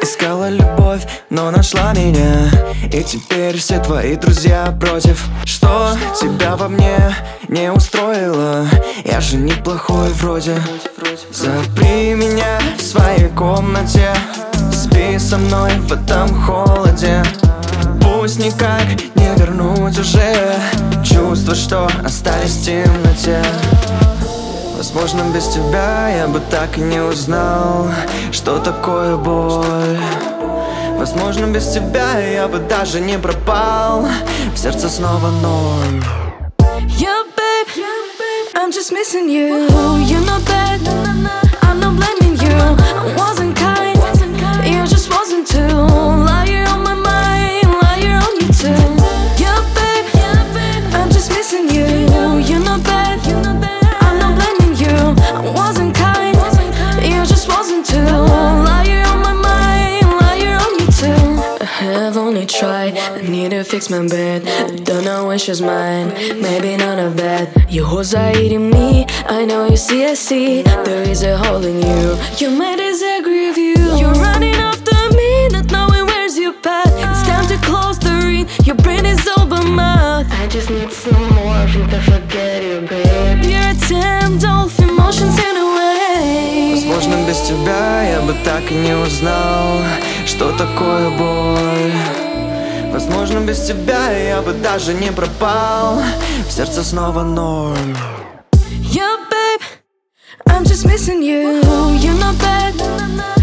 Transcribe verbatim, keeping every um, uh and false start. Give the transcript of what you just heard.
Искала любовь, но нашла меня. И теперь все твои друзья против. Что тебя во мне не устроило? Я же неплохой вроде. Запри меня в своей комнате, спи со мной в этом холоде. Пусть никак не вернуть уже чувства, что остались в темноте. Возможно, без тебя я бы так и не узнал, что такое боль. Возможно, без тебя я бы даже не пропал. В сердце снова ноль. Yeah, babe, I'm just missing you. You know that I'm not blaming you. I wasn't kind, you just wasn't too. Liar on my mind, liar on you too. Yeah, babe, I'm just missing you. You know that I'm not blaming you. I wasn't kind, you just wasn't too. Liar on my mind, liar on you too. I have only tried, I need to fix my bed. Don't know when she's mine, maybe none of that. Your hoes are eating me, I know you see, I see. There is a hole in you, you might disagree with you. You're running after me, not knowing where's your path. It's time to close the ring, your brain is open mouth. I just need some more to forget you, babe. You're a tempt, all of emotions in a way. Возможно, без тебя я бы так и не узнал, что такое боль. Возможно, без тебя я бы даже не пропал. В сердце снова ноль. Yeah, babe, I'm just missing you. You know that